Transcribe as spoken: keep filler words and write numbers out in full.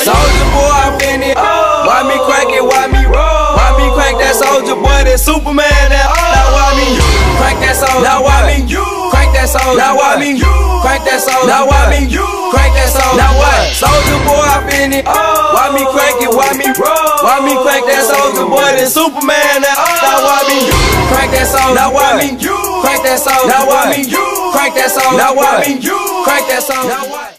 Soldier boy, I finna. Why me crank it? Why me roll? Why me crank that soldier boy? That Superman. That now why me crank that soldier? Now why me crank that soldier? Now why me crank that soldier? Now why me crank that soldier? Now what? Soldier boy, I finna. Why me crank it? Why me roll? Why me crank that soldier boy? That Superman. That now why me crank that soldier? Now why me crank that soldier? Now why me crank that soldier? Now why me crank that soldier? Now what?